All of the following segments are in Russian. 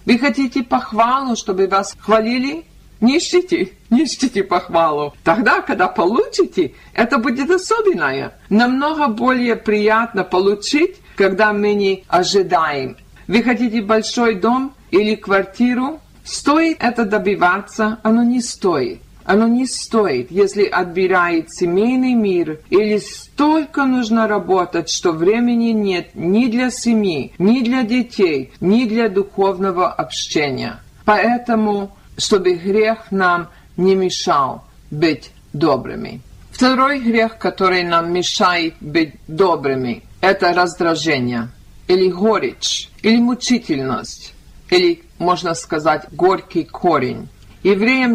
Вы хотите похвалу, чтобы вас хвалили? Не ищите похвалу. Тогда, когда получите, это будет особенное. Намного более приятно получить, когда мы не ожидаем. Вы хотите большой дом или квартиру? Стоит это добиваться? Оно не стоит. Оно не стоит, если отбирает семейный мир, или столько нужно работать, что времени нет ни для семьи, ни для детей, ни для духовного общения. Поэтому, чтобы грех нам не мешал быть добрыми. Второй грех, который нам мешает быть добрыми, это раздражение, или горечь, или мучительность, или, можно сказать, горький корень. Евреям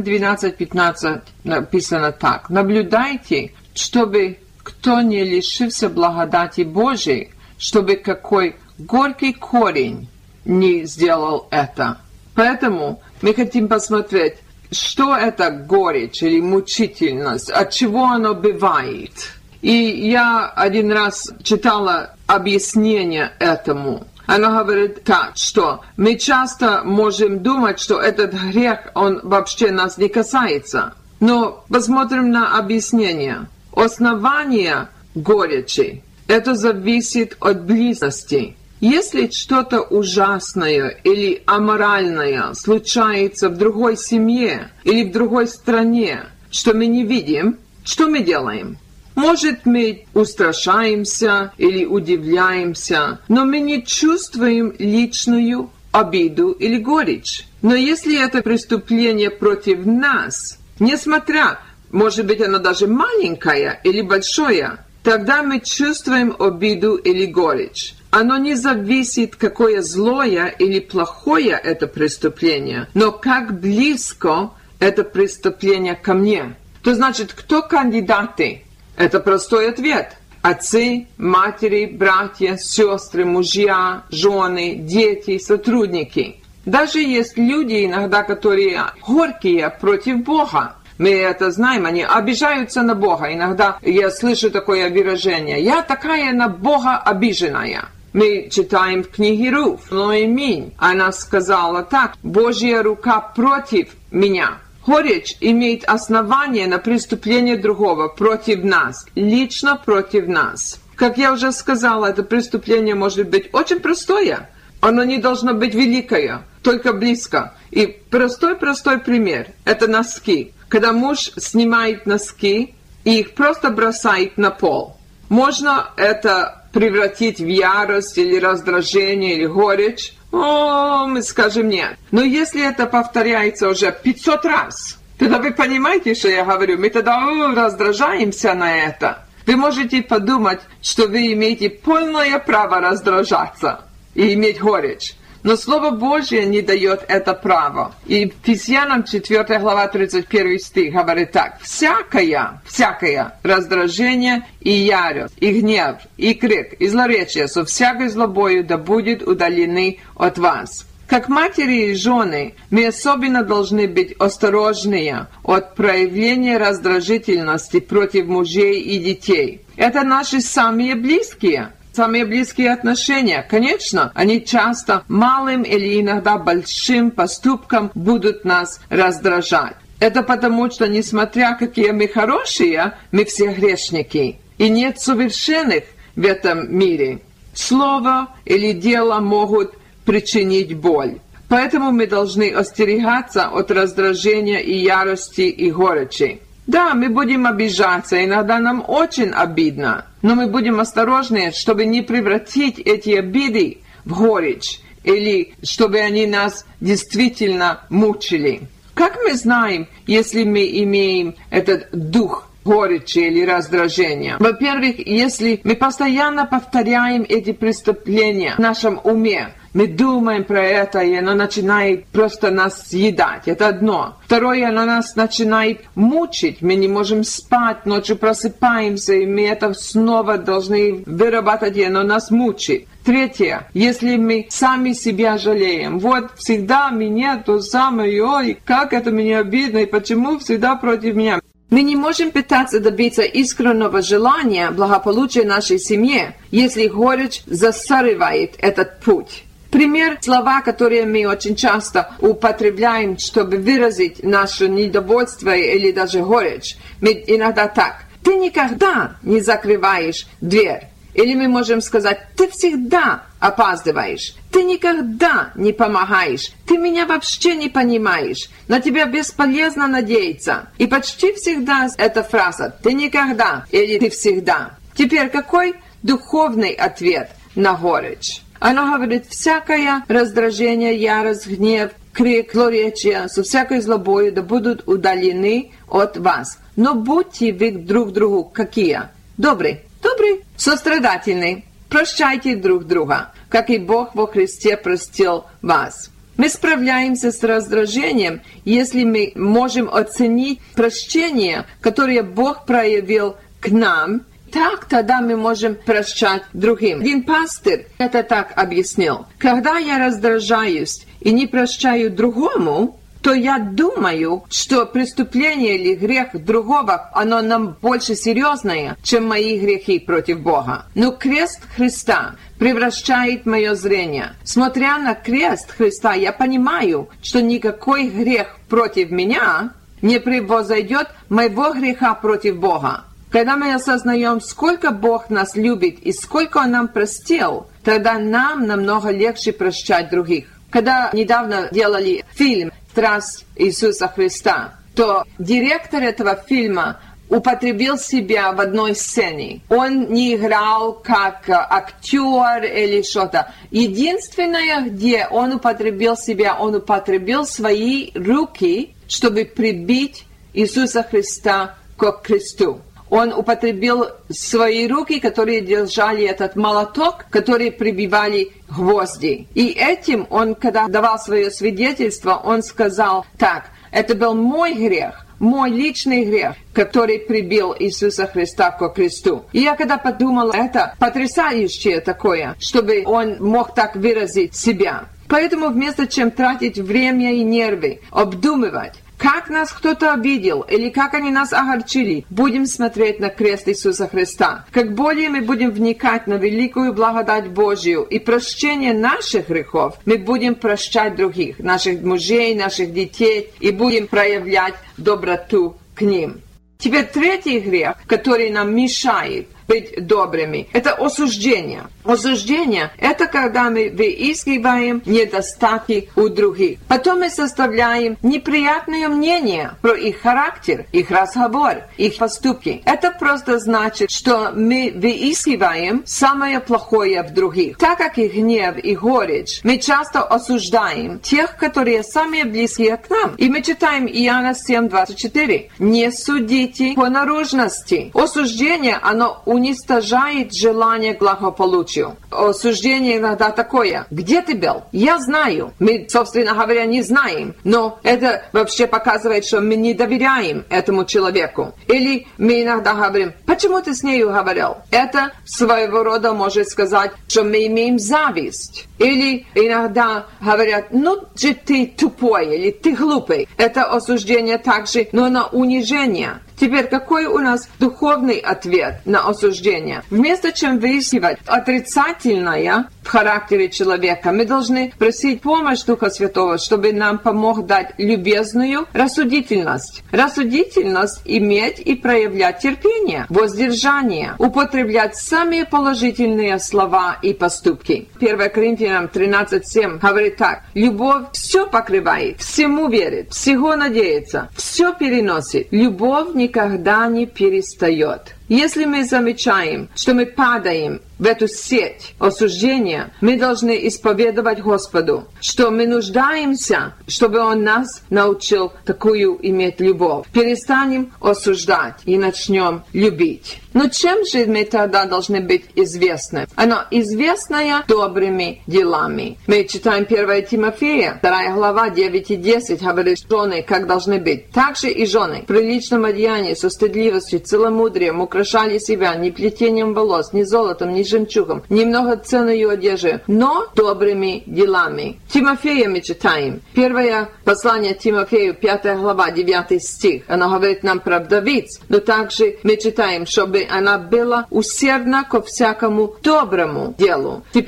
12:15 написано так: «Наблюдайте, чтобы кто не лишился благодати Божией, чтобы какой горький корень не сделал это». Поэтому мы хотим посмотреть, что это горечь или мучительность, от чего оно бывает. И я один раз читала объяснение этому. Она говорит так, что мы часто можем думать, что этот грех, он вообще нас не касается. Но посмотрим на объяснение. Основание горечи – это зависит от близости. Если что-то ужасное или аморальное случается в другой семье или в другой стране, что мы не видим, что мы делаем? Может, мы устрашаемся или удивляемся, но мы не чувствуем личную обиду или горечь. Но если это преступление против нас, несмотря, может быть, оно даже маленькое или большое, тогда мы чувствуем обиду или горечь. Оно не зависит, какое злое или плохое это преступление, но как близко это преступление ко мне. То значит, кто кандидаты? Это простой ответ. Отцы, матери, братья, сестры, мужья, жены, дети, сотрудники. Даже есть люди иногда, которые горькие против Бога. Мы это знаем, они обижаются на Бога. Иногда я слышу такое выражение: «Я такая на Бога обиженная». Мы читаем в книге Руф, Ноэминь. Она сказала так: «Божья рука против меня». Горечь имеет основание на преступление другого против нас, лично против нас. Как я уже сказала, это преступление может быть очень простое. Оно не должно быть великое, только близко. И простой пример – это носки. Когда муж снимает носки и их просто бросает на пол. Можно это превратить в ярость или раздражение или горечь. Мы скажем нет. Но если это повторяется уже 500 раз, тогда вы понимаете, что я говорю, мы тогда раздражаемся на это. Вы можете подумать, что вы имеете полное право раздражаться и иметь горечь. Но Слово Божье не дает это право. И Ефесянам 4 глава 31 стих говорит так: «Всякое раздражение и ярость, и гнев, и крик, и злоречие со всякой злобою да будет удалены от вас». Как матери и жены мы особенно должны быть осторожнее от проявления раздражительности против мужей и детей. Это наши самые близкие отношения. Конечно, они часто малым или иногда большим поступком будут нас раздражать. Это потому, что, несмотря какие мы хорошие, мы все грешники. И нет совершенных в этом мире. Слово или дело могут причинить боль. Поэтому мы должны остерегаться от раздражения и ярости и горечи. Да, мы будем обижаться, иногда нам очень обидно, но мы будем осторожны, чтобы не превратить эти обиды в горечь, или чтобы они нас действительно мучили. Как мы знаем, если мы имеем этот дух горечи или раздражения? Во-первых, если мы постоянно повторяем эти преступления в нашем уме, мы думаем про это, и оно начинает просто нас съедать. Это одно. Второе, оно нас начинает мучить. Мы не можем спать, ночью просыпаемся, и мы это снова должны вырабатывать, и оно нас мучит. Третье, если мы сами себя жалеем. Вот всегда меня то самое, ой, как это мне обидно, и почему всегда против меня. Мы не можем пытаться добиться искреннего желания благополучия нашей семье, если горечь засоряет этот путь. Пример, слова, которые мы очень часто употребляем, чтобы выразить наше недовольство или даже горечь. Мы иногда так: ты никогда не закрываешь дверь. Или мы можем сказать: ты всегда опаздываешь, ты никогда не помогаешь, ты меня вообще не понимаешь, на тебя бесполезно надеяться. И почти всегда эта фраза «ты никогда» или «ты всегда». Теперь какой духовный ответ на горечь? Оно говорит: всякое раздражение, ярость, гнев, крик, злоречие со всякой злобою да будут удалены от вас. Но будьте вы друг другу какие? Добрый, сострадательный. Прощайте друг друга, как и Бог во Христе простил вас. Мы справляемся с раздражением, если мы можем оценить прощение, которое Бог проявил к нам. Так тогда мы можем прощать другим. Один пастырь это так объяснил: когда я раздражаюсь и не прощаю другому, то я думаю, что преступление или грех другого, оно нам больше серьезное, чем мои грехи против Бога. Но крест Христа превращает мое зрение. Смотря на крест Христа, я понимаю, что никакой грех против меня не превозойдет моего греха против Бога. Когда мы осознаем, сколько Бог нас любит и сколько Он нам простил, тогда нам намного легче прощать других. Когда недавно делали фильм «Страсть Иисуса Христа», то директор этого фильма употребил себя в одной сцене. Он не играл как актер или что-то. Единственное, где он употребил себя, он употребил свои руки, чтобы прибить Иисуса Христа к кресту. Он употребил свои руки, которые держали этот молоток, которые прибивали гвозди. И этим он, когда давал свое свидетельство, он сказал: так, это был мой грех, мой личный грех, который прибил Иисуса Христа к кресту. И я когда подумала, это потрясающее такое, чтобы он мог так выразить себя. Поэтому вместо чем тратить время и нервы, обдумывать, как нас кто-то обидел или как они нас огорчили, будем смотреть на крест Иисуса Христа. Как более мы будем вникать на великую благодать Божию и прощение наших грехов, мы будем прощать других, наших мужей, наших детей, и будем проявлять доброту к ним. Теперь третий грех, который нам мешает быть добрыми, это осуждение. Осуждение – это когда мы выискиваем недостатки у других. Потом мы составляем неприятное мнение про их характер, их разговор, их поступки. Это просто значит, что мы выискиваем самое плохое в других. Так как и гнев, и горечь, мы часто осуждаем тех, которые самые близкие к нам. И мы читаем Иоанна 7:24. «Не судите по наружности». Осуждение, оно уничтожает желание к благополучию. Осуждение иногда такое: где ты был? Я знаю. Мы, собственно говоря, не знаем, но это вообще показывает, что мы не доверяем этому человеку. Или мы иногда говорим: почему ты с нею говорил? Это своего рода может сказать, что мы имеем зависть. Или иногда говорят: ну же ты тупой, или ты глупый. Это осуждение также, но на унижение. Теперь, какой у нас духовный ответ на осуждение? Вместо чем выискивать отрицательное в характере человека, мы должны просить помощь Духа Святого, чтобы нам помог дать любезную рассудительность. Рассудительность иметь и проявлять терпение, воздержание, употреблять самые положительные слова и поступки. 1 Коринфянам 13:7 говорит так: любовь все покрывает, всему верит, всего надеется, все переносит. Любовь никогда не перестает. Если мы замечаем, что мы падаем в эту сеть осуждения, мы должны исповедовать Господу, что мы нуждаемся, чтобы Он нас научил такую иметь любовь. Перестанем осуждать и начнем любить. Но чем же мы тогда должны быть известны? Оно известное добрыми делами. Мы читаем 1 Тимофея, 2 глава, 9 и 10, говорит, жены как должны быть. Также и жены в приличном одеянии, со стыдливостью, целомудрием украшали себя не плетением волос, ни золотом, ни жемчугом, немного ценную одежду, но добрыми делами. Тимофея мы читаем. Первое послание Тимофею, 5 глава, 9 стих. Оно говорит нам про вдовиц, но также мы читаем, чтобы она была усердна ко всякому доброму делу. Теперь,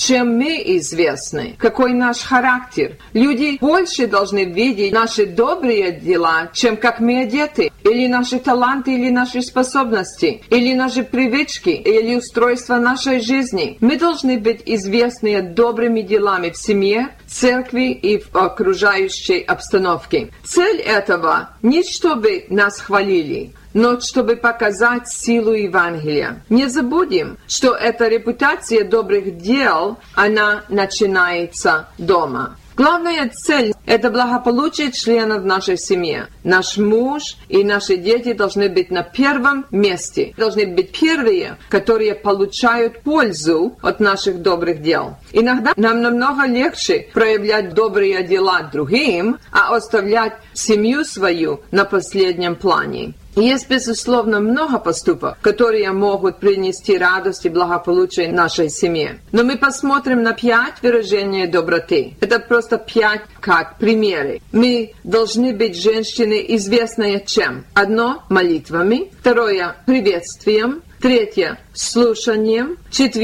чем мы известны, какой наш характер. Люди больше должны видеть наши добрые дела, чем как мы одеты, или наши таланты, или наши способности, или наши привычки, или устройство нашей жизни. Мы должны быть известны добрыми делами в семье, церкви и в окружающей обстановке. Цель этого не чтобы нас хвалили, но чтобы показать силу Евангелия. Не забудем, что эта репутация добрых дел, она начинается дома. Главная цель – это благополучие членов нашей семьи. Наш муж и наши дети должны быть на первом месте. Должны быть первые, которые получают пользу от наших добрых дел. Иногда нам намного легче проявлять добрые дела другим, а оставлять семью свою на последнем плане. Есть, безусловно, много поступок, которые могут принести радость и благополучие нашей семье. Но мы посмотрим на 5 выражений доброты. Это просто 5 как примеры. Мы должны быть женщиной, известной чем? 1 – молитвами, 2 – приветствием, 3 – слушанием,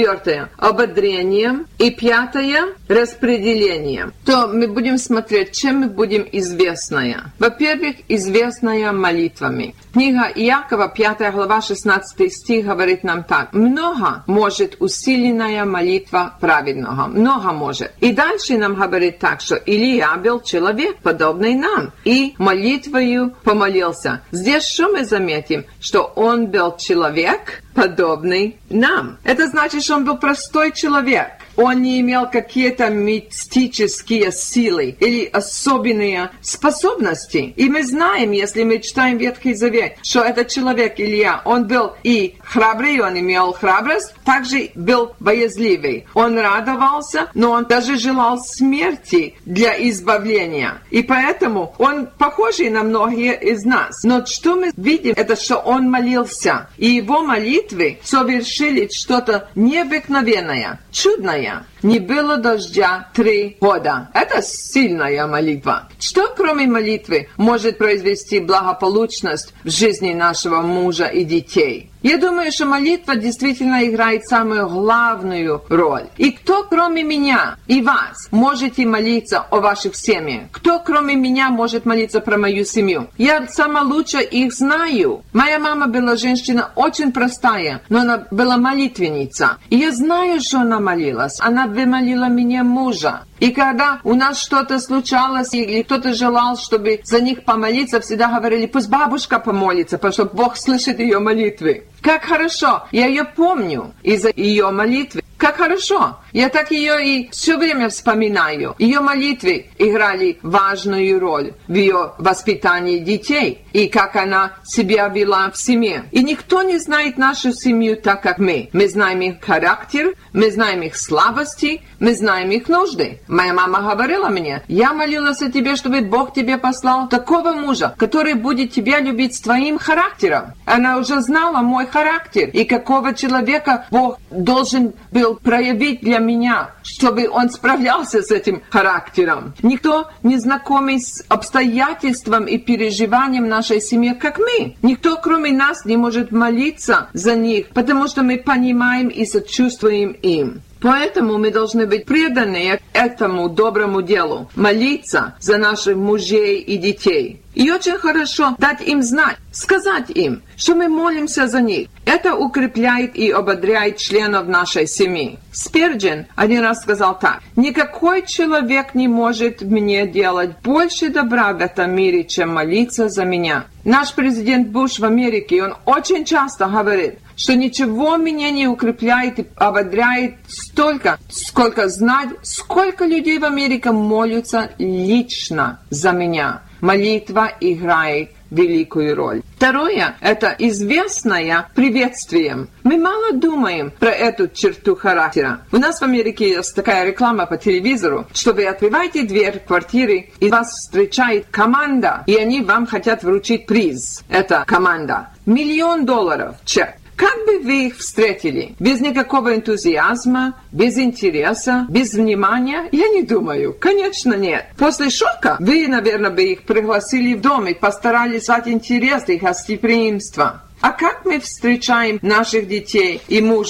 4 – ободрением и 5 – распределением. То мы будем смотреть, чем мы будем известная. Во-первых, известная молитвами. Книга Иакова, 5 глава, 16 стих говорит нам так. Много может усиленная молитва праведного. Много может. И дальше нам говорит так, что Илия был человек, подобный нам, и молитвою помолился. Здесь что мы заметим? Что он был человек, подобный нам. Это значит, что он был простой человек. Он не имел какие-то мистические силы или особенные способности. И мы знаем, если мы читаем Ветхий Завет, что этот человек Илья, он был и храбрый, он имел храбрость, также был боязливый. Он радовался, но он даже желал смерти для избавления. И поэтому он похожий на многие из нас. Но что мы видим, это что он молился. И его молитвы совершили что-то необыкновенное, чудное. Не было дождя 3 года. Это сильная молитва. Что, кроме молитвы, может произвести благополучность в жизни нашего мужа и детей? Я думаю, что молитва действительно играет самую главную роль. И кто, кроме меня и вас, можете молиться о ваших семьях? Кто, кроме меня, может молиться про мою семью? Я сама лучше их знаю. Моя мама была женщина очень простая, но она была молитвенница. И я знаю, что она молилась. Она вымолила мне мужа. И когда у нас что-то случалось, или кто-то желал, чтобы за них помолиться, всегда говорили, пусть бабушка помолится, потому что Бог слышит ее молитвы. Как хорошо! Я ее помню из-за ее молитвы. Как хорошо! Я так ее и все время вспоминаю. Ее молитвы играли важную роль в ее воспитании детей и как она себя вела в семье. И никто не знает нашу семью так, как мы. Мы знаем их характер, мы знаем их слабости, мы знаем их нужды. Моя мама говорила мне, я молилась о тебе, чтобы Бог тебе послал такого мужа, который будет тебя любить с твоим характером. Она уже знала мой характер и какого человека Бог должен был проявить для меня, чтобы он справлялся с этим характером. Никто не знакомый с обстоятельством и переживанием нашей семьи, как мы. Никто, кроме нас, не может молиться за них, потому что мы понимаем и сочувствуем им. Поэтому мы должны быть преданы этому доброму делу, молиться за наших мужей и детей. И очень хорошо дать им знать, сказать им, что мы молимся за них. Это укрепляет и ободряет членов нашей семьи. Спирджин один раз сказал так: «Никакой человек не может мне делать больше добра в этом мире, чем молиться за меня». Наш президент Буш в Америке, он очень часто говорит, что ничего меня не укрепляет и ободряет столько, сколько знать, сколько людей в Америке молятся лично за меня. Молитва играет великую роль. Второе – это известное приветствием. Мы мало думаем про эту черту характера. У нас в Америке есть такая реклама по телевизору, что вы открываете дверь квартиры, и вас встречает команда, и они вам хотят вручить приз. Это команда. $1 миллион чек. Как бы вы их встретили? Без никакого энтузиазма, без интереса, без внимания? Я не думаю. Конечно, нет. После шока вы, наверное, бы их пригласили в дом и постарались дать интерес и гостеприимство. А как мы встречаем наших детей и мужа?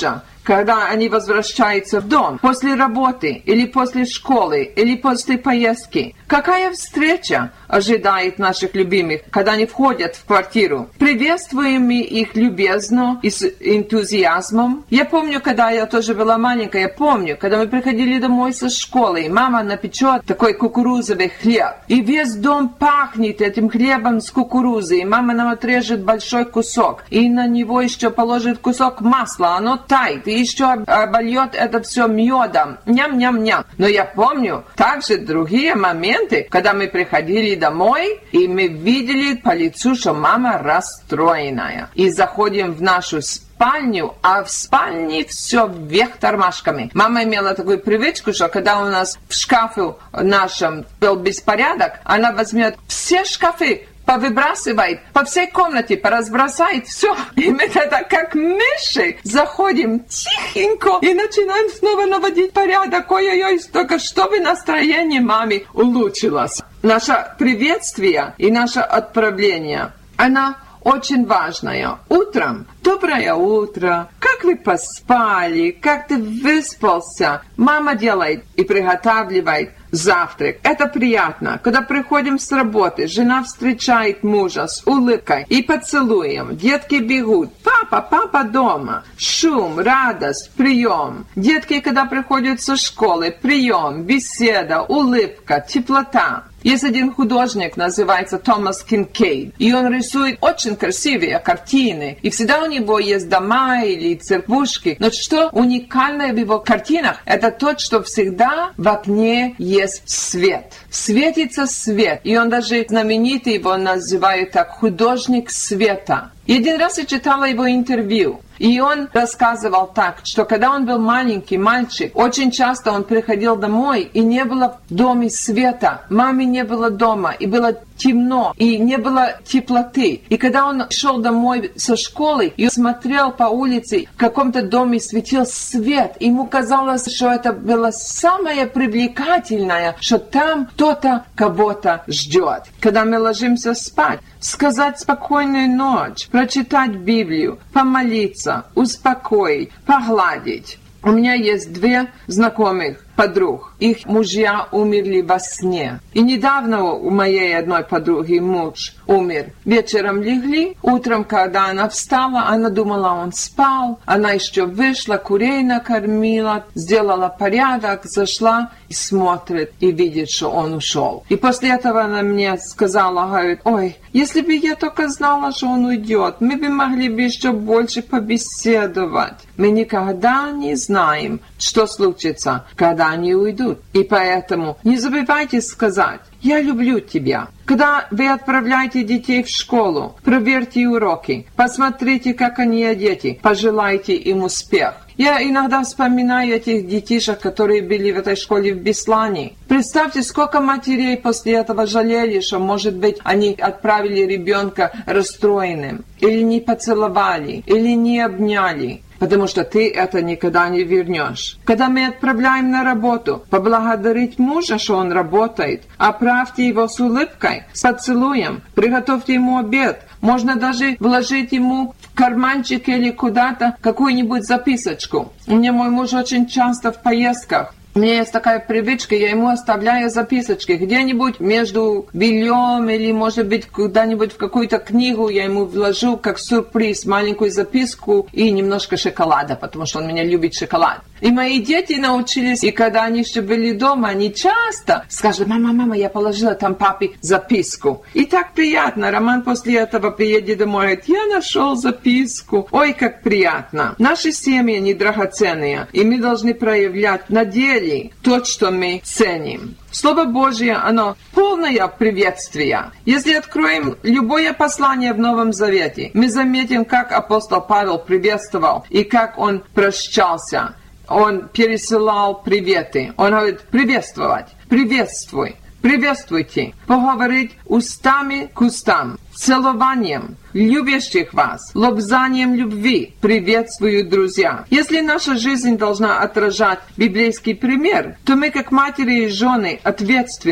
когда они возвращаются в дом, после работы, или после школы, или после поездки. Какая встреча ожидает наших любимых, когда они входят в квартиру? Приветствуем мы их любезно и с энтузиазмом. Я помню, когда я тоже была маленькая, я помню, когда мы приходили домой со школы, и мама напечет такой кукурузовый хлеб, и весь дом пахнет этим хлебом с кукурузой, и мама нам отрежет большой кусок, и на него еще положит кусок масла, оно тает, и еще обольет это все медом. Ням-ням-ням. Но я помню также другие моменты, когда мы приходили домой, и мы видели по лицу, что мама расстроенная. И заходим в нашу спальню, а в спальне все вверх тормашками. Мама имела такую привычку, что когда у нас в шкафе нашем был беспорядок, она возьмет все шкафы, повыбрасывает по всей комнате, поразбросает все. И мы тогда, как мыши, заходим тихенько и начинаем снова наводить порядок. Ой-ой-ой, только чтобы настроение маме улучшилось. Наше приветствие и наше отправление, она очень важная. Утром доброе утро, как вы поспали, как ты выспался. Мама делает и приготавливает завтрак. Это приятно. Когда приходим с работы, жена встречает мужа с улыбкой и поцелуем. Детки бегут. Папа дома. Шум, радость, прием. Детки, когда приходят со школы, прием, беседа, улыбка, теплота. Есть один художник, называется Томас Кинкейд, и он рисует очень красивые картины, и всегда у него есть дома или церквушки, но что уникальное в его картинах, это то, что всегда в окне есть свет. Светится свет, и он даже знаменитый, его называют так, художник света. И один раз я читала его интервью, и он рассказывал так, что когда он был маленький мальчик, очень часто он приходил домой, и не было в доме света, мамы не было дома, и было темно, и не было теплоты. И когда он шел домой со школы и смотрел по улице, в каком-то доме светил свет, ему казалось, что это было самое привлекательное, что там кто-то кого-то ждет. Когда мы ложимся спать, сказать спокойную ночь, прочитать Библию, помолиться, успокоить, погладить. У меня есть 2 знакомых подруг. Их мужья умерли во сне. И недавно у моей одной подруги муж умер. Вечером легли, утром, когда она встала, она думала, он спал. Она еще вышла, курей накормила, сделала порядок, зашла и смотрит, и видит, что он ушел. И после этого она мне сказала, говорит, ой, если бы я только знала, что он уйдет, мы бы могли бы еще больше побеседовать. Мы никогда не знаем, что случится, когда они уйдут. И поэтому не забывайте сказать, я люблю тебя. Когда вы отправляете детей в школу, проверьте уроки, посмотрите, как они одеты, пожелайте им успех. Я иногда вспоминаю этих детишек, которые были в этой школе в Беслане. Представьте, сколько матерей после этого жалели, что, может быть, они отправили ребенка расстроенным, или не поцеловали, или не обняли. Потому что ты это никогда не вернешь. Когда мы отправляем на работу, поблагодарить мужа, что он работает, оправьте его с улыбкой, с поцелуем, приготовьте ему обед. Можно даже вложить ему в карманчик или куда-то какую-нибудь записочку. У меня мой муж очень часто в поездках. У меня есть такая привычка, я ему оставляю записочки. Где-нибудь между бельем или, может быть, куда-нибудь в какую-то книгу я ему вложу как сюрприз маленькую записку и немножко шоколада, потому что он меня любит шоколад. И мои дети научились, и когда они еще были дома, они часто скажут, мама, я положила там папе записку. И так приятно. Роман после этого приедет домой и говорит, я нашел записку. Ой, как приятно. Наши семьи, они драгоценные, и мы должны проявлять на деле то, что мы ценим. Слово Божье, оно полное приветствие. Если откроем любое послание в Новом Завете, мы заметим, как апостол Павел приветствовал и как он прощался. Он пересылал приветы. Он говорит, приветствовать, приветствуй, приветствуйте. Поговорить устами к устам, целованием любящих вас, лобзанием любви. Приветствую, друзья. Если наша жизнь должна отражать библейский пример, то мы, как матери и жены, ответственны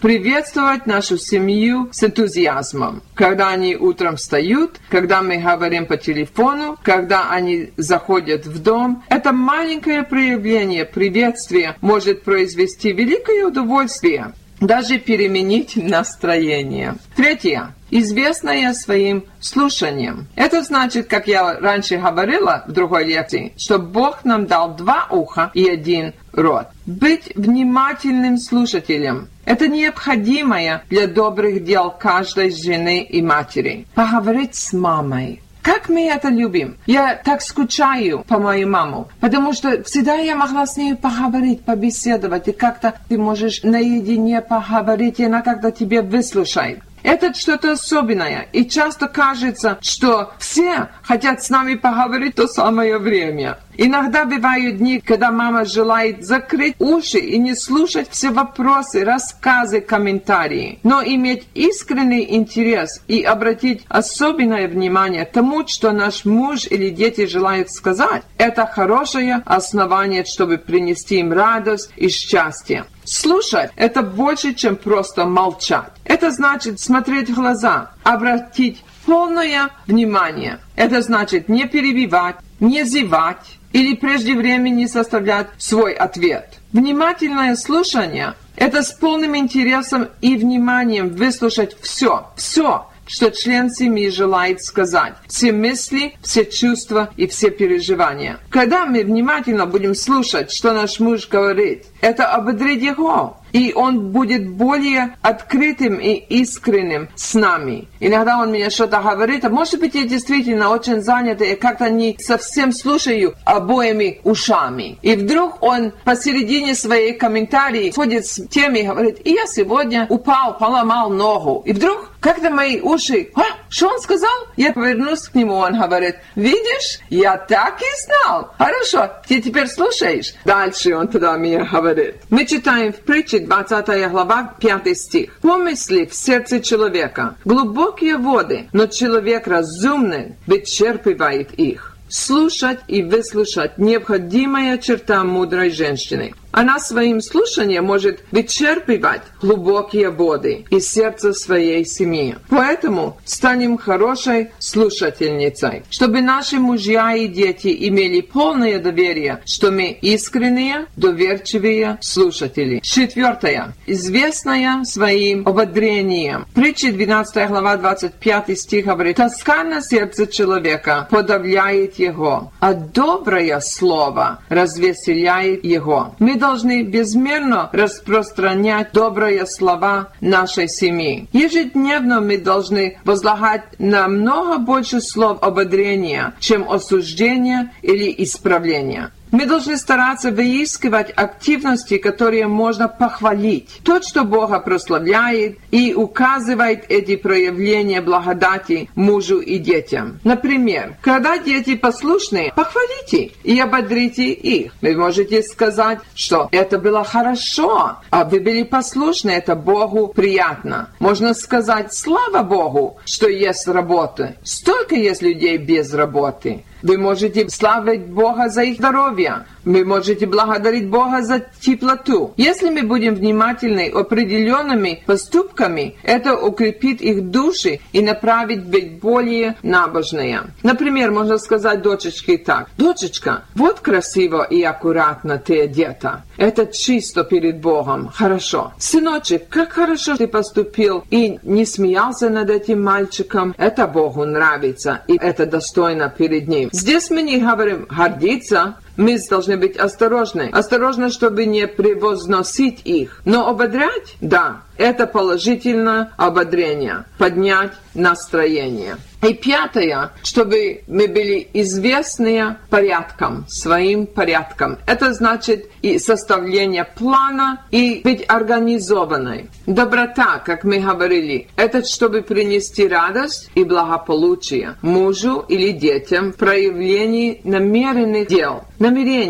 приветствовать нашу семью с энтузиазмом. Когда они утром встают, когда мы говорим по телефону, когда они заходят в дом, это маленькое проявление приветствия может произвести великое удовольствие, даже переменить настроение. Третье. Известное своим слушанием. Это значит, как я раньше говорила в другой лекции, что Бог нам дал 2 уха и 1 рот. Быть внимательным слушателем – это необходимое для добрых дел каждой жены и матери. Поговорить с мамой. Как мы это любим. Я так скучаю по мою маму, потому что всегда я могла с ней поговорить, побеседовать, и как-то ты можешь наедине поговорить, и она как-то тебе выслушает. Это что-то особенное, и часто кажется, что все хотят с нами поговорить в то самое время. Иногда бывают дни, когда мама желает закрыть уши и не слушать все вопросы, рассказы, комментарии, но иметь искренний интерес и обратить особенное внимание тому, что наш муж или дети желают сказать. Это хорошее основание, чтобы принести им радость и счастье. Слушать – это больше, чем просто молчать. Это значит смотреть в глаза, обратить полное внимание. Это значит не перебивать, не зевать или прежде времени составлять свой ответ. Внимательное слушание – это с полным интересом и вниманием выслушать все, что член семьи желает сказать. Все мысли, все чувства и все переживания. Когда мы внимательно будем слушать, что наш муж говорит, это ободрит его, и он будет более открытым и искренним с нами. Иногда он мне что-то говорит, а может быть, я действительно очень занята и как-то не совсем слушаю обоими ушами. И вдруг он посередине своей комментарии ходит с теми и говорит, и я сегодня упал, поломал ногу. И вдруг как-то мои уши, что он сказал? Я повернусь к нему, он говорит, видишь, я так и знал. Хорошо, ты теперь слушаешь? Дальше он тогда мне говорит. Мы читаем в притче 20 глава, 5 стих. «Помысли в сердце человека глубокие воды, но человек разумный вычерпывает их». Слушать и выслушать – необходимая черта мудрой женщины. Она своим слушанием может вычерпывать глубокие воды из сердца своей семьи. Поэтому станем хорошей слушательницей, чтобы наши мужья и дети имели полное доверие, что мы искренние, доверчивые слушатели. 4. Известная своим ободрением. Притча 12 глава 25 стих говорит, «Тоска на сердце человека подавляет его, а доброе слово развеселяет его». Мы должны безмерно распространять добрые слова нашей семьи. Ежедневно мы должны возлагать намного больше слов ободрения, чем осуждения или исправления. Мы должны стараться выискивать активности, которые можно похвалить. Тот, что Бога прославляет и указывает эти проявления благодати мужу и детям. Например, когда дети послушные, похвалите и ободрите их. Вы можете сказать, что это было хорошо, а вы были послушны, это Богу приятно. Можно сказать, слава Богу, что есть работа. Столько есть людей без работы. Вы можете славить Бога за их здоровье. Вы можете благодарить Бога за теплоту. Если мы будем внимательны определенными поступками, это укрепит их души и направит быть более набожные. Например, можно сказать дочечке так. «Дочечка, вот красиво и аккуратно ты одета. Это чисто перед Богом. Хорошо. Сыночек, как хорошо ты поступил и не смеялся над этим мальчиком. Это Богу нравится, и это достойно перед Ним». Здесь мы не говорим «гордиться». Мы должны быть осторожны. Осторожны, чтобы не превозносить их. Но ободрять? Да. Это положительное ободрение. Поднять настроение. И 5. Чтобы мы были известны порядком, своим порядком. Это значит и составление плана, и быть организованной. Доброта, как мы говорили, это чтобы принести радость и благополучие мужу или детям в проявлении намеренных дел. Намерения.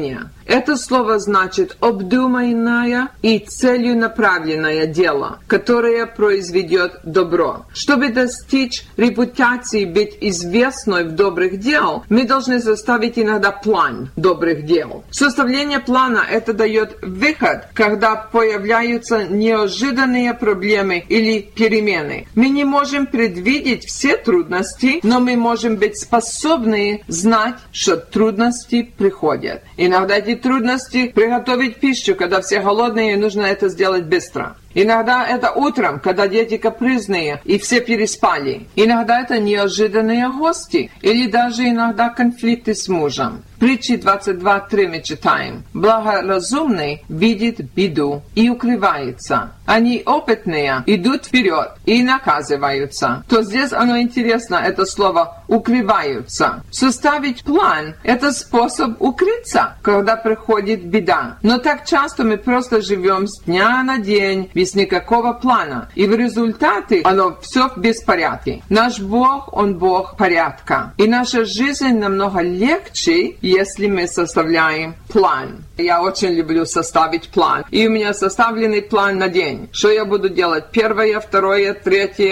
Это слово значит обдуманное и целью направленное дело, которое произведет добро. Чтобы достичь репутации быть известной в добрых дел, мы должны составить иногда план добрых дел. Составление плана это дает выход, когда появляются неожиданные проблемы или перемены. Мы не можем предвидеть все трудности, но мы можем быть способны знать, что трудности приходят. Иногда эти трудности приготовить пищу, когда все голодные, и нужно это сделать быстро. Иногда это утром, когда дети капризные и все переспали. Иногда это неожиданные гости или даже иногда конфликты с мужем. Притчи 22:3 мы читаем. Благоразумный видит беду и укрывается. Они опытные идут вперед и наказываются. То здесь оно интересно, это слово «укрываются». Составить план – это способ укрыться, когда приходит беда. Но так часто мы просто живем с дня на день, без никакого плана. И в результате оно все в беспорядке. Наш Бог, Он Бог порядка. И наша жизнь намного легче, если мы составляем план. Я очень люблю составить план. И у меня составленный план на день. Что я буду делать? 1, 2, 3,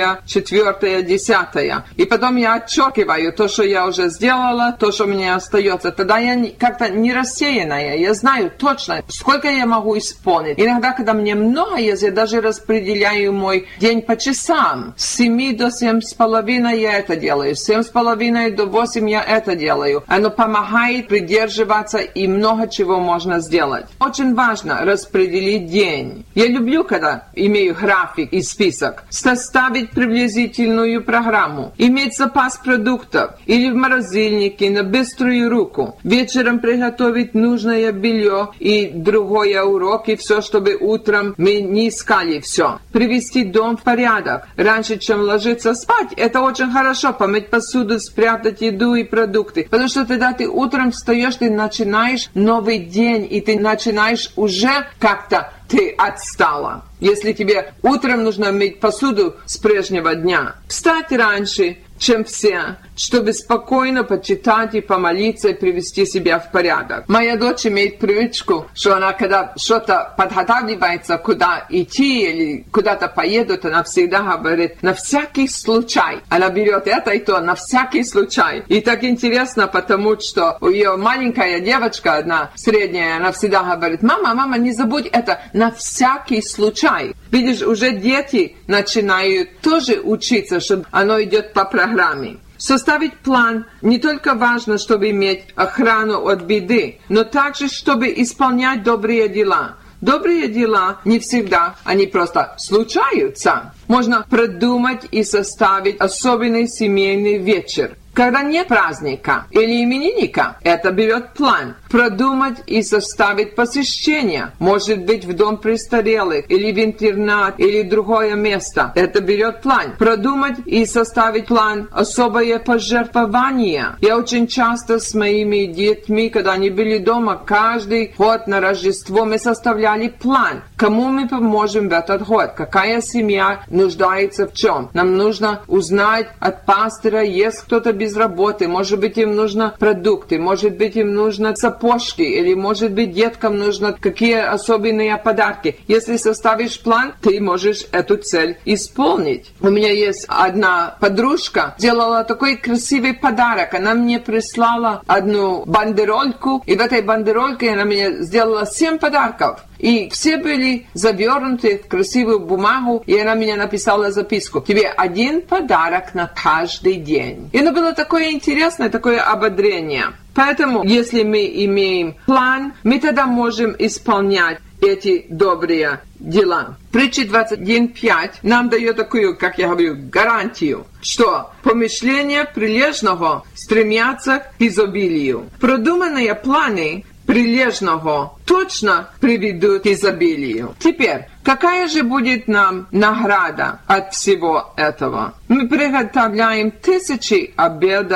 4, 10. И потом я отчеркиваю то, что я уже сделала, то, что у меня остается. Тогда я как-то не рассеянная. Я знаю точно, сколько я могу исполнить. Иногда, когда мне много есть, я даже распределяю мой день по часам. С 7 до 7:30 я это делаю. С 7:30 до 8 я это делаю. Оно помогает придерживаться и много чего можно сделать. Очень важно распределить день. Я люблю, когда имею график и список. Составить приблизительную программу. Иметь запас продуктов. Или в морозильнике на быструю руку. Вечером приготовить нужное белье и другой урок. И все, чтобы утром мы не искали все. Привести дом в порядок. Раньше, чем ложиться спать, это очень хорошо. Помыть посуду, спрятать еду и продукты. Потому что тогда ты утром встаешь, ты начинаешь новый день, и ты начинаешь уже как-то ты отстала. Если тебе утром нужно мыть посуду с прежнего дня, встать раньше, чем все, чтобы спокойно почитать и помолиться и привести себя в порядок. Моя дочь имеет привычку, что она, когда что-то подготавливается, куда идти или куда-то поедут, она всегда говорит, на всякий случай. Она берет это и то, на всякий случай. И так интересно, потому что у ее маленькая девочка, одна средняя, она всегда говорит, мама, не забудь это, на всякий случай. Видишь, уже дети начинают тоже учиться, что оно идет по программе. Составить план не только важно, чтобы иметь охрану от беды, но также, чтобы исполнять добрые дела. Добрые дела не всегда, они просто случаются. Можно продумать и составить особенный семейный вечер. Когда нет праздника или именинника, это берет план. Продумать и составить посещение. Может быть, в дом престарелых, или в интернат, или другое место. Это берет план. Продумать и составить план. Особое пожертвование. Я очень часто с моими детьми, когда они были дома, каждый год на Рождество мы составляли план. Кому мы поможем в этот год? Какая семья нуждается в чем? Нам нужно узнать от пастора, есть кто-то без работы, может быть, им нужно продукты, может быть, им нужно сапожки, или, может быть, деткам нужно какие особенные подарки. Если составишь план, ты можешь эту цель исполнить. У меня есть одна подружка, сделала такой красивый подарок. Она мне прислала одну бандерольку, и в этой бандерольке она мне сделала 7 подарков. И все были завернуты в красивую бумагу, и она мне написала записку. Тебе 1 подарок на каждый день. И оно было такое интересное, такое ободрение. Поэтому, если мы имеем план, мы тогда можем исполнять эти добрые дела. Притча 21:5 нам дает такую, как я говорю, гарантию, что помышления прилежного стремятся к изобилию. Продуманные планы прилежного точно приведут к изобилию. Теперь, какая же будет нам награда от всего этого? Мы приготовляем 1000 обедов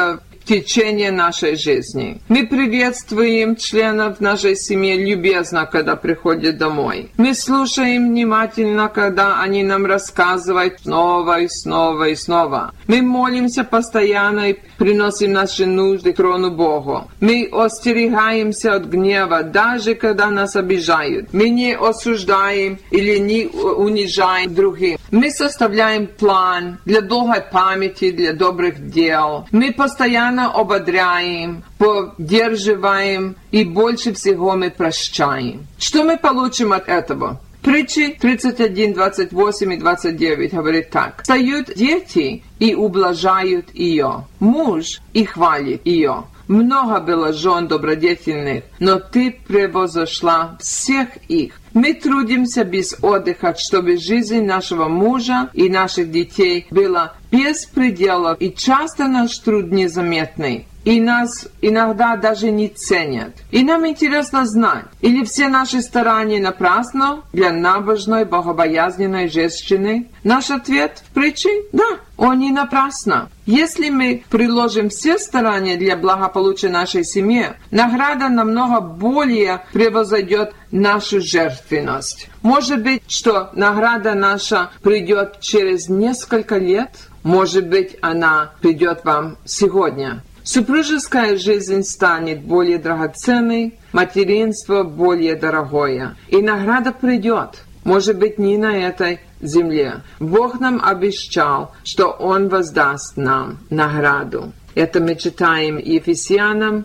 течение нашей жизни. Мы приветствуем членов нашей семьи любезно, когда приходят домой. Мы слушаем внимательно, когда они нам рассказывают снова и снова и снова. Мы молимся постоянно и приносим наши нужды к трону Богу. Мы остерегаемся от гнева, даже когда нас обижают. Мы не осуждаем или не унижаем других. Мы составляем план для долгой памяти, для добрых дел. Мы постоянно ободряем, поддерживаем и больше всего мы прощаем. Что мы получим от этого? Притчи 31, 28 и 29 говорит так. «Встают дети и ублажают ее, муж и хвалит ее. Много было жен добродетельных, но ты превозошла всех их. Мы трудимся без отдыха, чтобы жизнь нашего мужа и наших детей была без пределов, и часто наш труд незаметный. И нас иногда даже не ценят. И нам интересно знать, или все наши старания напрасно для набожной, богобоязненной женщины? Наш ответ в притче – да, он не напрасно. Если мы приложим все старания для благополучия нашей семьи, награда намного более превзойдет нашу жертвенность. Может быть, что награда наша придет через несколько лет? Может быть, она придет вам сегодня. Супружеская жизнь станет более драгоценной, материнство более дорогое. И награда придет. Может быть, не на этой земле. Бог нам обещал, что Он воздаст нам награду. Это мы читаем Ефесянам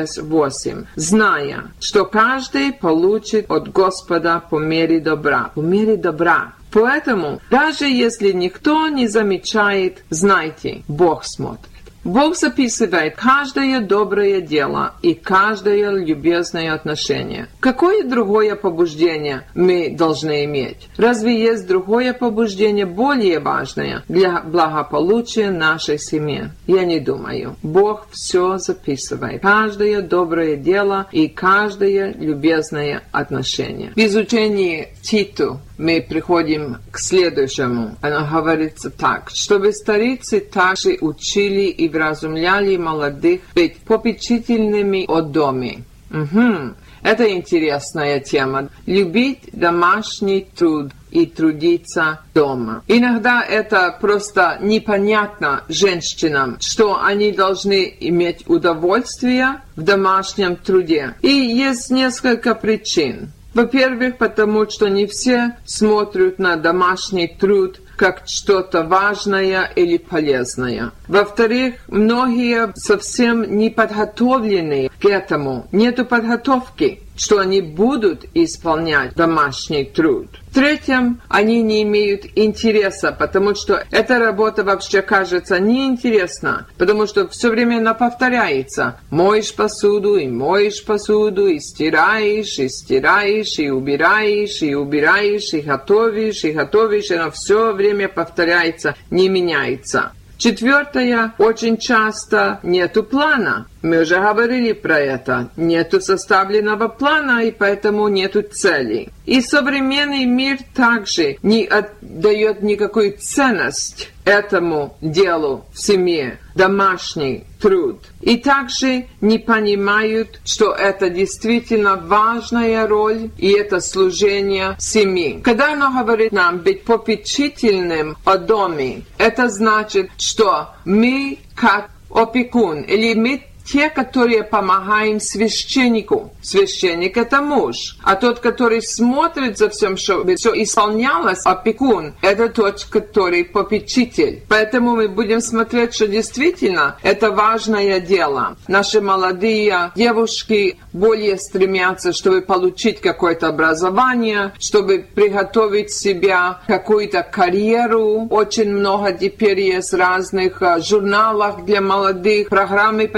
6:8. «Зная, что каждый получит от Господа по мере добра». По мере добра. Поэтому, даже если никто не замечает, знайте, Бог смотрит. Бог записывает каждое доброе дело и каждое любезное отношение. Какое другое побуждение мы должны иметь? Разве есть другое побуждение более важное для благополучия нашей семьи? Я не думаю. Бог все записывает. Каждое доброе дело и каждое любезное отношение. В изучении Титу мы приходим к следующему. Оно говорится так. Чтобы старицы также учили и вразумляли молодых быть попечительными о доме. Это интересная тема. Любить домашний труд и трудиться дома. Иногда это просто непонятно женщинам, что они должны иметь удовольствие в домашнем труде. И есть несколько причин. Во-первых, потому что не все смотрят на домашний труд как что-то важное или полезное. Во-вторых, многие совсем не подготовлены к этому. Нету подготовки, что они будут исполнять домашний труд. В-третьих, они не имеют интереса, потому что эта работа вообще кажется неинтересна, потому что все время она повторяется. Моешь посуду, и моешь посуду, и стираешь, и убираешь, и убираешь, и готовишь, и оно все время повторяется, не меняется. Четвертое, очень часто нету плана. Мы уже говорили про это. Нету составленного плана, и поэтому нету цели. И современный мир также не отдает никакую ценность этому делу в семье, домашний труд. И также не понимают, что это действительно важная роль, и это служение семьи. Когда оно говорит нам быть попечительным о доме, это значит, что мы как опекун, или мы те, которые помогаем священнику. Священник – это муж. А тот, который смотрит за всем, чтобы все исполнялось, опекун – это тот, который попечитель. Поэтому мы будем смотреть, что действительно это важное дело. Наши молодые девушки более стремятся, чтобы получить какое-то образование, чтобы приготовить себя какую-то карьеру. Очень много теперь есть разных журналов для молодых, программы по телевизору,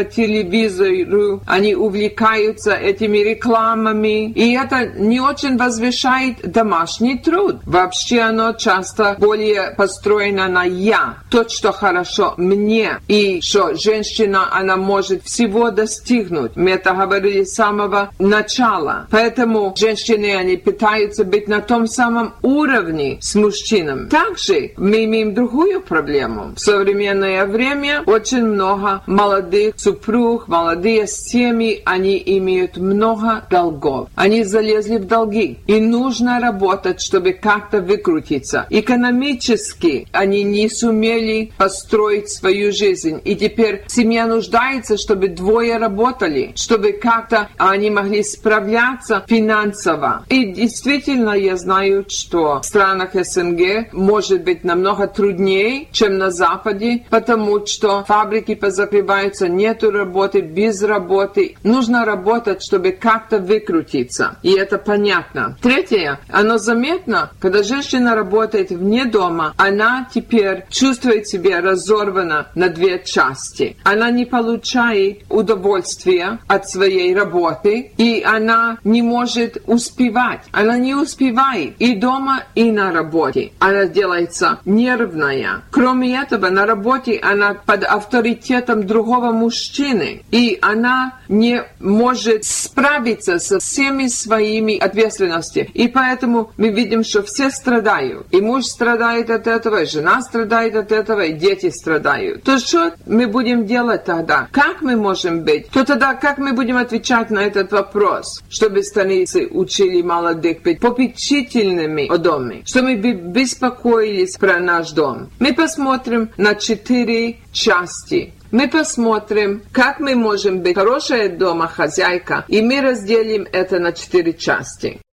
телевизору, они увлекаются этими рекламами, и это не очень возвышает домашний труд. Вообще оно часто более построено на «я», то, что хорошо мне, и что женщина, она может всего достигнуть. Мы это говорили с самого начала. Поэтому женщины, они пытаются быть на том самом уровне с мужчинами. Также мы имеем другую проблему. В современное время очень много молодых супруг, молодые семьи, они имеют много долгов. Они залезли в долги. И нужно работать, чтобы как-то выкрутиться. Экономически они не сумели построить свою жизнь. И теперь семья нуждается, чтобы двое работали, чтобы как-то они могли справляться финансово. И действительно, я знаю, что в странах СНГ может быть намного труднее, чем на Западе, потому что фабрики позакрываются, нету работы, без работы. Нужно работать, чтобы как-то выкрутиться. И это понятно. Третье, оно заметно, когда женщина работает вне дома, она теперь чувствует себя разорвана на две части. Она не получает удовольствия от своей работы, и она не может успевать. Она не успевает и дома, и на работе. Она делается нервная. Кроме этого, на работе она под авторитетом другого мужчины, и она не может справиться со всеми своими ответственностями. И поэтому мы видим, что все страдают. И муж страдает от этого, и жена страдает от этого, и дети страдают. То что мы будем делать тогда? Как мы можем быть? То тогда как мы будем отвечать на этот вопрос? Чтобы станицы учили молодых быть попечительными о доме. Чтобы мы беспокоились про наш дом. Мы посмотрим на 4 части. Мы посмотрим, как мы можем быть хорошая домохозяйка, и мы разделим это на 4 части.